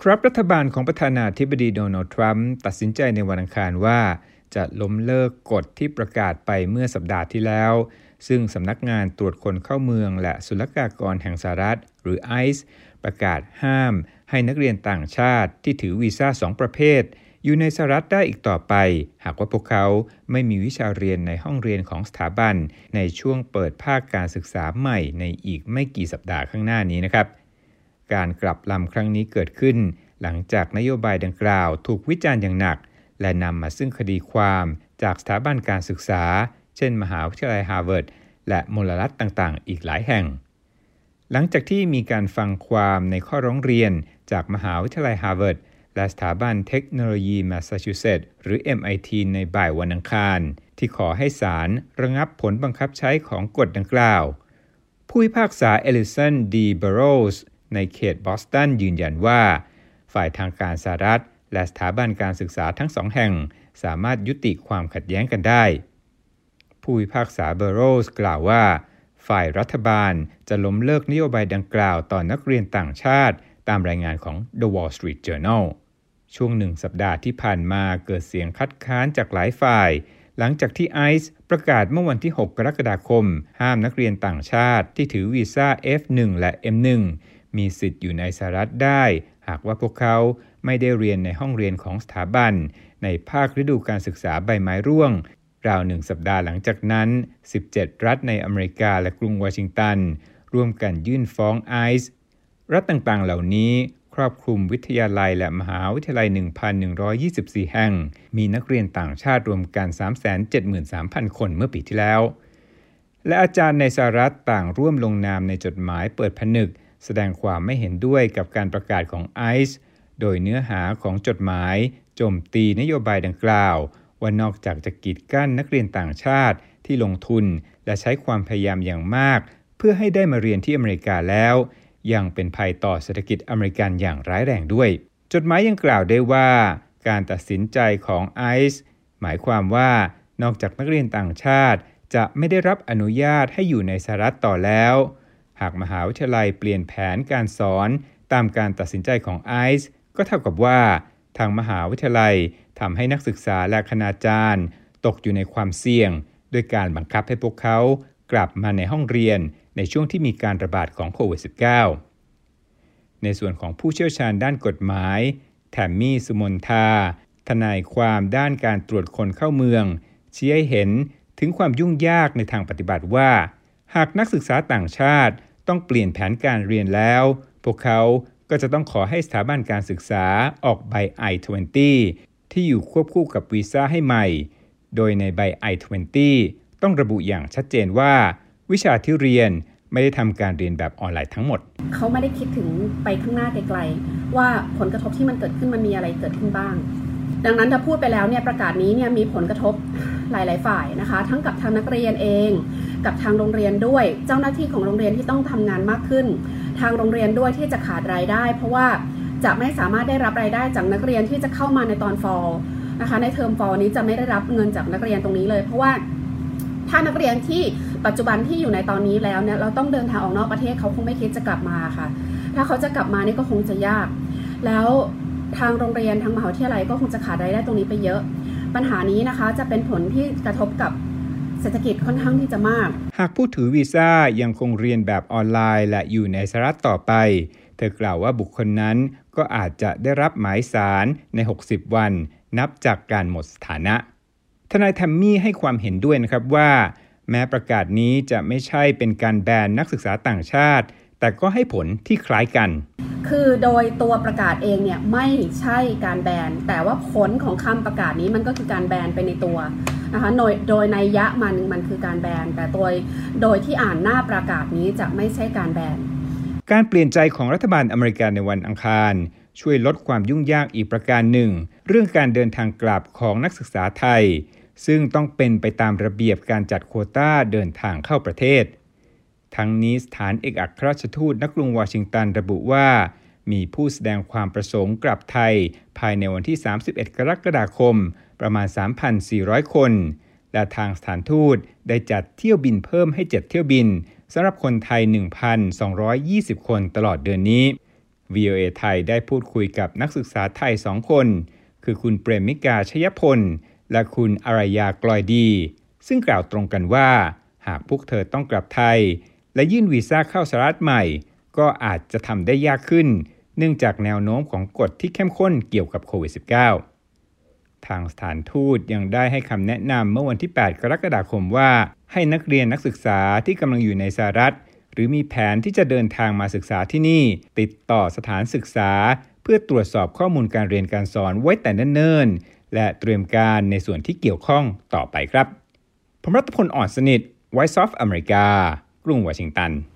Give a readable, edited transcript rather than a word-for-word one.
ครับรัฐบาลของประธานาธิบดีโดนัลด์ทรัมป์ตัดสินใจในวันอังคารว่าจะล้มเลิกกฎที่ประกาศไปเมื่อสัปดาห์ที่แล้วซึ่งสำนักงานตรวจคนเข้าเมืองและศุลกากรแห่งสหรัฐหรือ ICE ประกาศห้ามให้นักเรียนต่างชาติที่ถือวีซ่า2ประเภทอยู่ในสหรัฐได้อีกต่อไปหากว่าพวกเขาไม่มีวิชาเรียนในห้องเรียนของสถาบันในช่วงเปิดภาคการศึกษาใหม่ในอีกไม่กี่สัปดาห์ข้างหน้านี้นะครับการกลับลำครั้งนี้เกิดขึ้นหลังจากนโยบายดังกล่าวถูกวิจารณ์อย่างหนักและนำมาซึ่งคดีความจากสถาบันการศึกษาเช่นมหาวิทยาลัยฮาร์วาร์ดและมลรัฐต่างๆอีกหลายแห่งหลังจากที่มีการฟังความในข้อร้องเรียนจากมหาวิทยาลัยฮาร์วาร์ดและสถาบันเทคโนโลยีแมสซาชูเซตส์หรือ MIT ในบ่ายวันอังคารที่ขอให้ศาลระงับผลบังคับใช้ของกฎดังกล่าวผู้พิพากษาเอลิสันดีบาโรสในเขตบอสตันยืนยันว่าฝ่ายทางการสหรัฐและสถาบันการศึกษาทั้งสองแห่งสามารถยุติความขัดแย้งกันได้ผู้พิพากษาเบโรสกล่าวว่าฝ่ายรัฐบาลจะล้มเลิกนโยบายดังกล่าวต่อนักเรียนต่างชาติตามรายงานของ The Wall Street Journal ช่วง1 สัปดาห์ที่ผ่านมาเกิดเสียงคัดค้านจากหลายฝ่ายหลังจากที่ ICE ประกาศเมื่อวันที่6 กรกฎาคมห้ามนักเรียนต่างชาติที่ถือวีซ่า F1 และ M1 มีสิทธิ์อยู่ในสหรัฐได้หากว่าพวกเขาไม่ได้เรียนในห้องเรียนของสถาบันในภาคฤดูการศึกษาใบไม้ร่วงราว1 สัปดาห์หลังจากนั้น17 รัฐในอเมริกาและกรุงวอชิงตันร่วมกันยื่นฟ้อง ICE รัฐต่างๆเหล่านี้ครอบคลุมวิทยาลัยและมหาวิทยาลัย 1,124 แห่งมีนักเรียนต่างชาติรวมกัน 373,000 คนเมื่อปีที่แล้วและอาจารย์ในสหรัฐต่างร่วมลงนามในจดหมายเปิดผนึกแสดงความไม่เห็นด้วยกับการประกาศของ ICE โดยเนื้อหาของจดหมายโจมตีนโยบายดังกล่าวว่านอกจากจะกีดกั้นนักเรียนต่างชาติที่ลงทุนและใช้ความพยายามอย่างมากเพื่อให้ได้มาเรียนที่อเมริกาแล้วยังเป็นภัยต่อเศรษฐกิจอเมริกันอย่างร้ายแรงด้วยจดหมายยังกล่าวได้ว่าการตัดสินใจของ ICE หมายความว่านอกจากนักเรียนต่างชาติจะไม่ได้รับอนุญาตให้อยู่ในสหรัฐต่อแล้วหากมหาวิทยาลัยเปลี่ยนแผนการสอนตามการตัดสินใจของ ICE ก็เท่ากับว่าทางมหาวิทยาลัยทำให้นักศึกษาและคณาจารย์ตกอยู่ในความเสี่ยงด้วยการบังคับให้พวกเขากลับมาในห้องเรียนในช่วงที่มีการระบาดของโควิด -19 ในส่วนของผู้เชี่ยวชาญด้านกฎหมายแทมมี่สุมนทาทนายความด้านการตรวจคนเข้าเมืองชี้ให้เห็นถึงความยุ่งยากในทางปฏิบัติว่าหากนักศึกษาต่างชาติต้องเปลี่ยนแผนการเรียนแล้วพวกเขาก็จะต้องขอให้สถาบันการศึกษาออกใบ I-20 ที่อยู่ควบคู่กับวีซ่าให้ใหม่โดยในใบ I-20 ต้องระบุอย่างชัดเจนว่าวิชาที่เรียนไม่ได้ทำการเรียนแบบออนไลน์ทั้งหมดเขาไม่ได้คิดถึงไปข้างหน้าไกลๆว่าผลกระทบที่มันเกิดขึ้นมันมีอะไรเกิดขึ้นบ้างดังนั้นถ้าพูดไปแล้วเนี่ยประกาศนี้เนี่ยมีผลกระทบหลายๆฝ่ายนะคะทั้งกับทางนักเรียนเองกับทางโรงเรียนด้วยเจ้าหน้าที่ของโรงเรียนที่ต้องทำงานมากขึ้นทางโรงเรียนด้วยที่จะขาดรายได้เพราะว่าจะไม่สามารถได้รับรายได้จากนักเรียนที่จะเข้ามาในตอนฟอลนะคะในเทอมฟอลนี้จะไม่ได้รับเงินจากนักเรียนตรงนี้เลยเพราะว่าถ้านักเรียนที่ปัจจุบันที่อยู่ในตอนนี้แล้วเนี่ยเราต้องเดินทางออกนอกประเทศเขาคงไม่คิดจะกลับมาค่ะถ้าเขาจะกลับมานี่ก็คงจะยากแล้วทางโรงเรียนทางมหาวิทยาลัยก็คงจะขาดรายได้ตรงนี้ไปเยอะปัญหานี้นะคะจะเป็นผลที่กระทบกับเศรษฐกิจค่อนข้างที่จะมากหากผู้ถือวีซ่ายังคงเรียนแบบออนไลน์และอยู่ในสหรัฐต่อไปเธอกล่าวว่าบุคคลนั้นก็อาจจะได้รับหมายสารใน60 วันนับจากการหมดสถานะทนายแทมมี่ให้ความเห็นด้วยนะครับว่าแม้ประกาศนี้จะไม่ใช่เป็นการแบนนักศึกษาต่างชาติแต่ก็ให้ผลที่คล้ายกันคือโดยตัวประกาศเองเนี่ยไม่ใช่การแบนแต่ว่าผลของคำประกาศนี้มันก็คือการแบนไปในตัวนะคะโดยนัยยะมันคือการแบนแต่โดยที่อ่านหน้าประกาศนี้จะไม่ใช่การแบนการเปลี่ยนใจของรัฐบาลอเมริกาในวันอังคารช่วยลดความยุ่งยากอีกประการหนึ่งเรื่องการเดินทางกลับของนักศึกษาไทยซึ่งต้องเป็นไปตามระเบียบการจัดโควต้าเดินทางเข้าประเทศทั้งนี้สถานเอกอัครราชทูตณกรุงวอชิงตันระบุว่ามีผู้แสดงความประสงค์กลับไทยภายในวันที่31 กรกฎาคมประมาณ 3,400 คนและทางสถานทูตได้จัดเที่ยวบินเพิ่มให้7 เที่ยวบินสำหรับคนไทย 1,220 คนตลอดเดือนนี้ VOA ไทยได้พูดคุยกับนักศึกษาไทย2คนคือคุณเปรมิกาชยพลและคุณอารยากลอยดีซึ่งกล่าวตรงกันว่าหากพวกเธอต้องกลับไทยและยื่นวีซ่าเข้าสหรัฐใหม่ก็อาจจะทำได้ยากขึ้นเนื่องจากแนวโน้มของกฎที่เข้มข้นเกี่ยวกับโควิด -19 ทางสถานทูตยังได้ให้คำแนะนำเมื่อวันที่ 8 กรกฎาคมว่าให้นักเรียนนักศึกษาที่กำลังอยู่ในสหรัฐหรือมีแผนที่จะเดินทางมาศึกษาที่นี่ติดต่อสถานศึกษาเพื่อตรวจสอบข้อมูลการเรียนการสอนไว้แต่เนิ่นๆและเตรียมการในส่วนที่เกี่ยวข้องต่อไปครับผมรัตพล อ่อนสนิท Voice of America กรุงวอชิงตัน